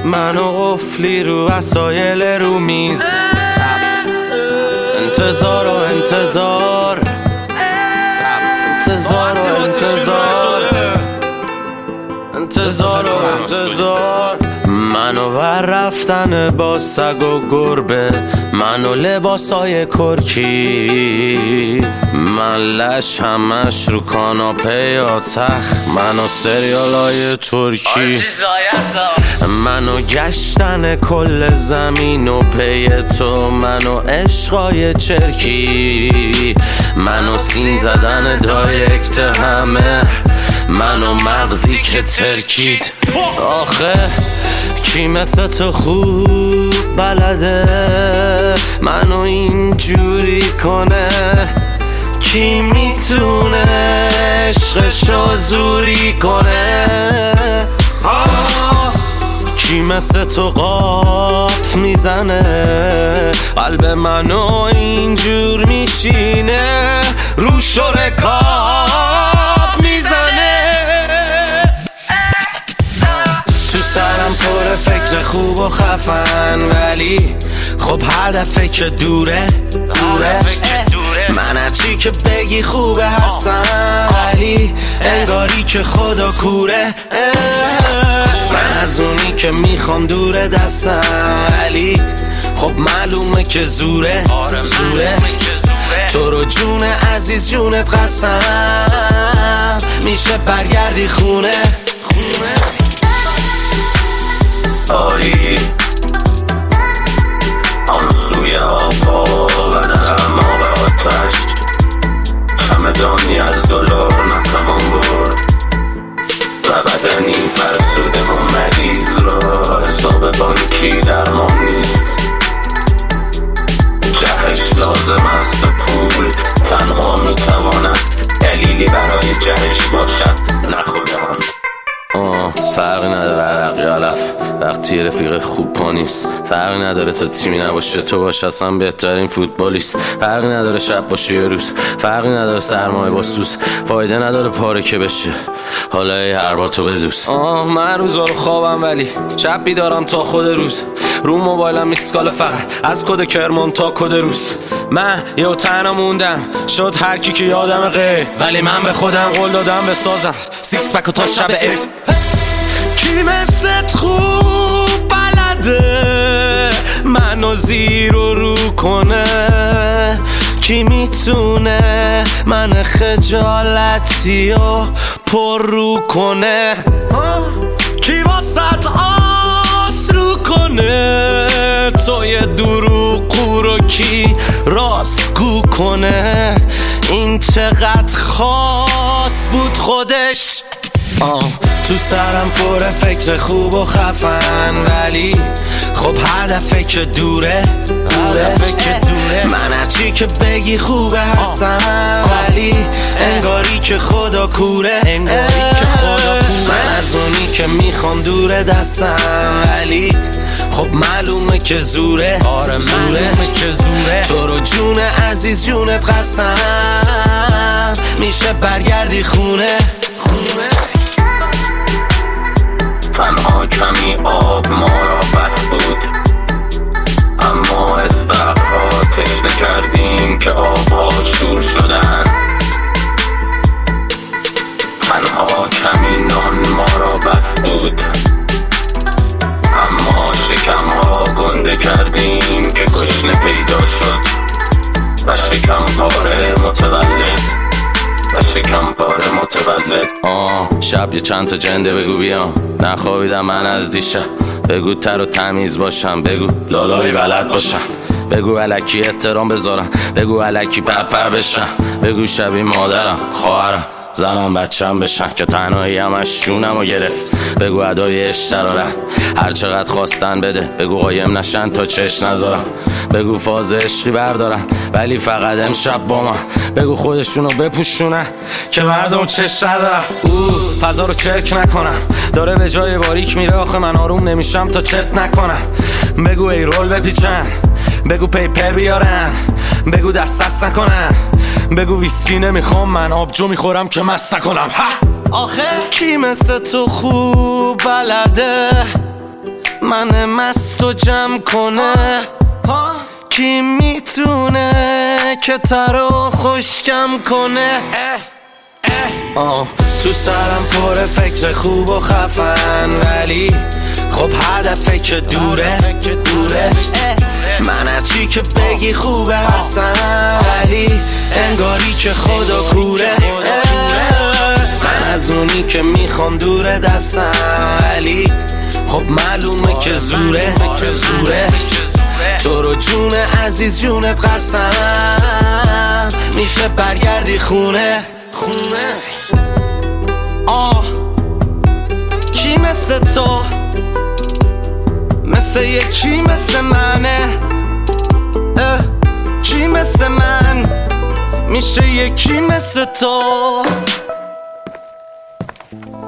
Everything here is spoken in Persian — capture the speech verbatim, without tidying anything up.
منو قفلی رو وسایل رو میز، انتظار و انتظار، انتظار و انتظار، انتظار و انتظار. منو ور رفتن با سگ و گربه، منو لباسای کرکی، من لش همش رو کاناپه یا تخت، منو سریالای ترکی، منو گشتن کل زمین و پی تو، منو عشقای چرکی، منو سین زدن دایرکت همه، منو مغزی که ترکید. آخه کی مثل تو خوب بلده منو اینجوری کنه؟ کی میتونه عشقشو زوری کنه؟ کی مثل تو قاف میزنه قلب منو اینجور میشینه، رو شرکاب میزنه. تو سرم پر فکر خوب و خفن، ولی خب هدفه که دوره دوره من هرچی که بگی خوبه هستم، ولی انگاری که خدا کوره. من از اونی که میخوام دوره دستم، ولی خب معلومه که زوره زوره. تو رو جون عزیز جونت قسم، میشه برگردی خونه خونه. آری آن سوی آبا و نرم آب آتش، چمدانی از دلار نتوان برد و بدنی فرسوده و مریض را حساب بانکی درمان نیست. جهش لازم است پول، تنها میتواند دلیلی برای جهش باشد، نه خودم. آه فرقی نداره عرقی علف وقتی رفیق خوب پا نیست، فرقی نداره تا تیمی نباشه تو باش اصلا بهترین فوتبالیست، فرقی نداره شب باشه یه روز، فرقی نداره سرمایه با سوز، فایده نداره پاره که بشه حالا ای هر بار تو بدوز. آه من روزا رو خوابم ولی شب بیدارم تا خود روز، رو موبایلم میسکاله فقط از کد کرمان تا کد روز. من یه تنها موندم شد هر کی که یادم غیر، ولی من به خودم قول دادم بسازم سیکس پک و تا شب عید. کی مثل خوب بلده منو زیر و رو کنه؟ کی میتونه من خجالتی و پر رو کنه؟ کی واسط آس رو کنه؟ تو یه دروغ رو کی راست گو کنه؟ این چقدر خاص بود خودش. آه تو سرم پر فکر خوب و خفن، ولی خب هدفه که دوره هدفه که دوره من هرچی که بگی خوبه هستم، ولی انگاری که خدا کوره انگاری که خدا کوره. من از اونی که میخوام دوره دستم، ولی خب معلومه که زوره آره زوره که زوره. تو رو جون عزیز جونت قسم، میشه برگردی خونه خونه. تنها کمی آب ما را بس بود، اما استخرها تشنه کردیم که آبها شور شدن. تنها کمی نان ما را بس بود، اما شکمها گنده کردیم که گشنه پیدا شد و شکم پاره متولد و شکم پاره متولد. آه شب یه چند تا جنده بگو بیام، نخوابیدم من از دیشب، بگو تر و تمیز باشم، بگو لالایی بلد باشم، بگو الکی احترام بذارم، بگو الکی پرپر بشم، بگو شبیه مادرم خواهرم زنم بچم بشن که تنهایی همش جونم رو گرفت، بگو ادای اشترارن هر چقدر خواستن بده، بگو قایم نشن تا چش نذارم، بگو فاز عشقی بردارن ولی فقط امشب با من، بگو خودشونو بپوشونن که مردم چش ندارن. او فضا رو چرک نکنم داره به جای باریک میره، آخه من آروم نمیشم تا چت نکنم، بگو ای رول بپیچن، بگو پیپر بیارن، بگو دست دست نکنن، بگو ویسکی نمیخوام من آبجو میخورم که مست نکنم. آخه کی مثل تو خوب بلده من مست و جمع کنه؟ کی میتونه که ترو خشکم کنه؟ آه تو سرم پر فکر خوب و خفن، ولی خب هدفه که دوره دوره. من هرچی که بگی خوبه هستم، ولی انگاری که خدا کوره. من از اونی که میخوام دوره دستم، ولی خب معلومه که زوره زوره. تو رو جون عزیز جونت قسم، میشه برگردی خونه خونه. آه کی مثل تو، مثل یکی مثل منه؟ اه کی مثل من میشه یکی مثل تو؟